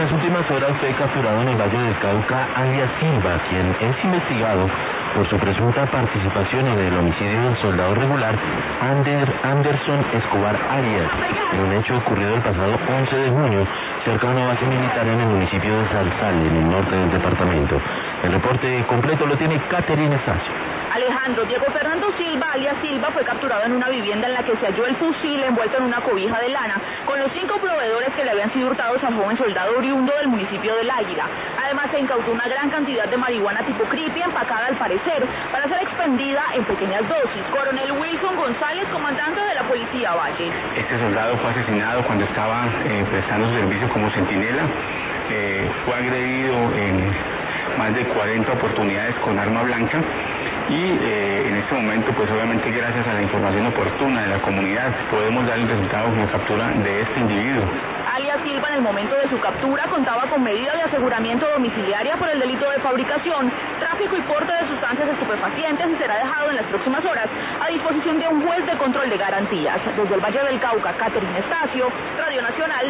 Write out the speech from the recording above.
En las últimas horas fue capturado en el Valle del Cauca alias Silva, quien es investigado por su presunta participación en el homicidio del soldado regular Anderson Escobar Arias, en un hecho ocurrido el pasado 11 de junio, cerca de una base militar en el municipio de Zarzal, en el norte del departamento. El reporte completo lo tiene Caterina Estacio. Alejandro, Diego Fernando Silva, alias Silva, fue capturado en una vivienda en la que se halló el fusil envuelto en una cobija de lana, con los 5 proveedores que le habían sido hurtados al joven soldado oriundo del municipio del Águila. Además, se incautó una gran cantidad de marihuana tipo creepy, empacada al parecer, para ser expendida en pequeñas dosis. Coronel Wilson González, comandante de la Policía Valle. Este soldado fue asesinado cuando estaba prestando su servicio como centinela. Fue agredido en más de 40 oportunidades con arma blanca. Y en este momento, pues obviamente gracias a la información oportuna de la comunidad, podemos dar el resultado de la captura de este individuo. Alias Silva, en el momento de su captura, contaba con medida de aseguramiento domiciliaria por el delito de fabricación, tráfico y porte de sustancias estupefacientes y será dejado en las próximas horas a disposición de un juez de control de garantías. Desde el Valle del Cauca, Caterina Estacio, Radio Nacional.